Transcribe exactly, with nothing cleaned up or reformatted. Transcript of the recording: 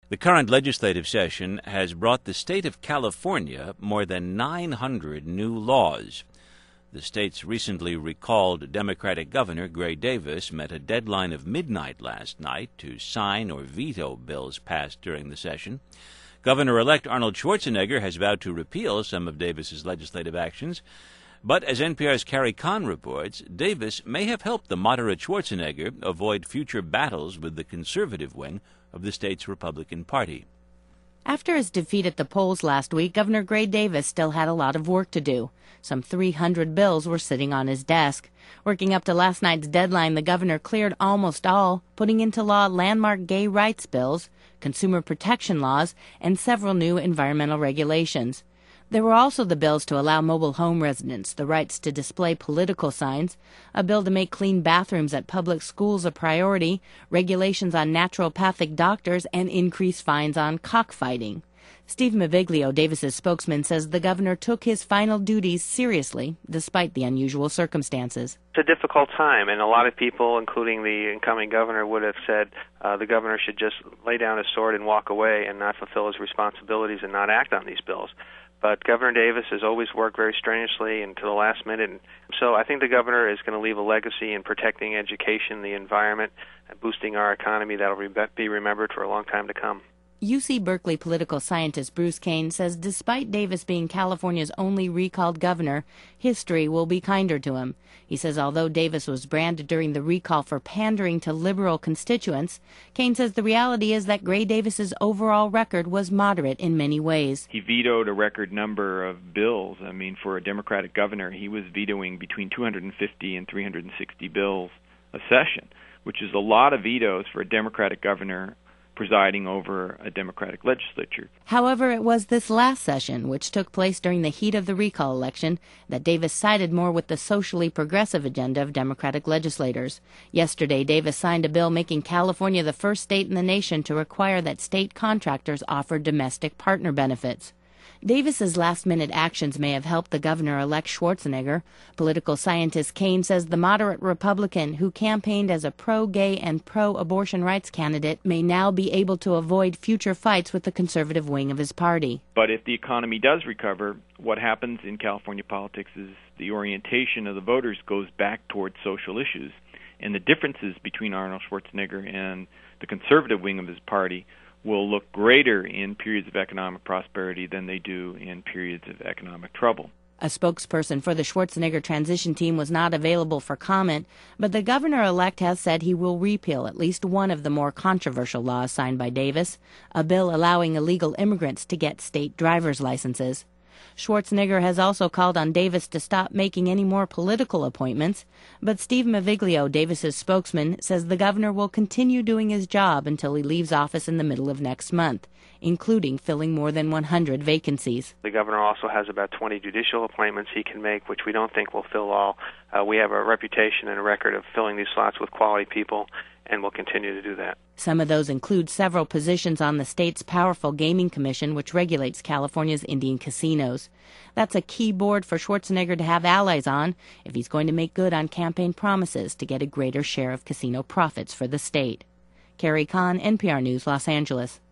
The current legislative session has brought the state of California more than nine hundred new laws. The state's recently recalled Democratic governor, Gray Davis, met a deadline of midnight last night to sign or veto bills passed during the session. Governor-elect Arnold Schwarzenegger has vowed to repeal some of Davis's legislative actions. But as N P R's Carrie Kahn reports, Davis may have helped the moderate Schwarzenegger avoid future battles with the conservative wing of the state's Republican Party. After his defeat at the polls last week, Governor Gray Davis still had a lot of work to do. Some three hundred bills were sitting on his desk. Working up to last night's deadline, the governor cleared almost all, putting into law landmark gay rights bills, consumer protection laws, and several new environmental regulations. There were also the bills to allow mobile home residents the rights to display political signs, a bill to make clean bathrooms at public schools a priority, regulations on naturopathic doctors, and increased fines on cockfighting. Steve Maviglio, Davis's spokesman, says the governor took his final duties seriously, despite the unusual circumstances. It's a difficult time, and a lot of people, including the incoming governor, would have said uh, the governor should just lay down his sword and walk away and not fulfill his responsibilities and not act on these bills. But Governor Davis has always worked very strenuously and to the last minute. And so I think the governor is going to leave a legacy in protecting education, the environment, and boosting our economy that will be remembered for a long time to come. U C Berkeley political scientist Bruce Kane says despite Davis being California's only recalled governor, history will be kinder to him. He says although Davis was branded during the recall for pandering to liberal constituents, Kane says the reality is that Gray Davis's overall record was moderate in many ways. He vetoed a record number of bills. I mean, for a Democratic governor, he was vetoing between two hundred fifty and three hundred sixty bills a session, which is a lot of vetoes for a Democratic governor presiding over a Democratic legislature. However, it was this last session, which took place during the heat of the recall election, that Davis sided more with the socially progressive agenda of Democratic legislators. Yesterday, Davis signed a bill making California the first state in the nation to require that state contractors offer domestic partner benefits. Davis's last-minute actions may have helped the governor-elect Schwarzenegger. Political scientist Kane says the moderate Republican who campaigned as a pro-gay and pro-abortion rights candidate may now be able to avoid future fights with the conservative wing of his party. But if the economy does recover, what happens in California politics is the orientation of the voters goes back towards social issues. And the differences between Arnold Schwarzenegger and the conservative wing of his party will look greater in periods of economic prosperity than they do in periods of economic trouble. A spokesperson for the Schwarzenegger transition team was not available for comment, but the governor-elect has said he will repeal at least one of the more controversial laws signed by Davis, a bill allowing illegal immigrants to get state driver's licenses. Schwarzenegger has also called on Davis to stop making any more political appointments, but Steve Maviglio, Davis's spokesman, says the governor will continue doing his job until he leaves office in the middle of next month, including filling more than one hundred vacancies. The governor also has about twenty judicial appointments he can make, which we don't think will fill all. Uh, we have a reputation and a record of filling these slots with quality people, and we'll continue to do that. Some of those include several positions on the state's powerful gaming commission, which regulates California's Indian casinos. That's a key board for Schwarzenegger to have allies on if he's going to make good on campaign promises to get a greater share of casino profits for the state. Carrie Kahn, N P R News, Los Angeles.